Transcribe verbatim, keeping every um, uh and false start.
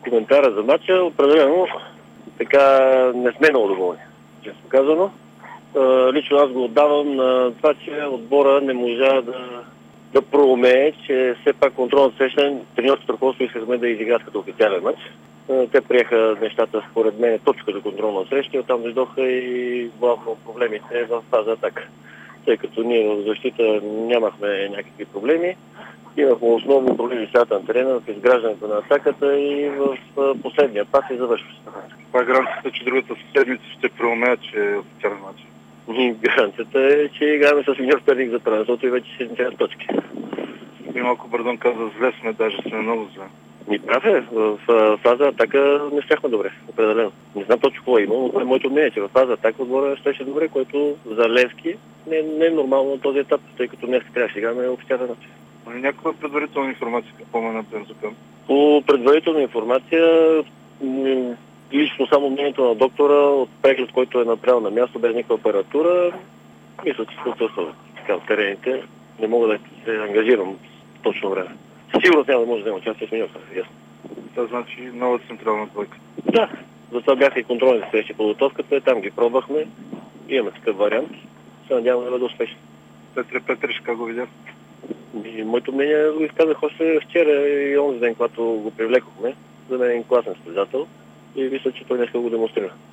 коментара за матча, определено така не сме много доволни, често казано. Лично аз го отдавам на това, че отбора не можа да, да проумее, че все пак контролна среща треньорското ръководство искахме да изиграят като официален матч. Те приеха нещата, според мен, точка за контролна среща и оттам дойдоха и главно проблемите в фаза атака. Тъй като ние в защита нямахме някакви проблеми, имахме основни проблеми в средата на терена, в изграждането на атаката и в последния пас и завършващ. Това е гаранцията, че другата седмица ще преумеят, че е официален матч. Гаранцията е, че играем с Миньор Перник за първенството и вече седемдесет точки. И малко Бърдон каза, зле сме, даже сме много зле. Ни прав е, в фаза атака не щяхме добре, определено. Не знам точно какво има, но това е моето мнение, че в фаза атака отбора щеше добре, което за Левски не, не е нормално на този етап, тъй като днес трябваше да играме официален начин. Някаква предварителна информация какво ме на Бензокъм? По предварителна информация, лично само мнението на доктора, от преглед, който е направил на място без никаква апаратура, мисля, че се отсъства така в терените. Не мога да се ангажирам в точно време. Сигурно няма да може да има участие в миньорка, ясно. Това значи нова централна двойка. Да, затова бяха и контролните срещи подготовката, там ги пробвахме, имаме такъв вариант, се надяваме да бъде успешен. Петре Петриш, как го видя? И моето мнение го изказах още вчера и онзи ден, когато го привлекохме. За мен е класен състезател и мисля, че той днес го демонстрира.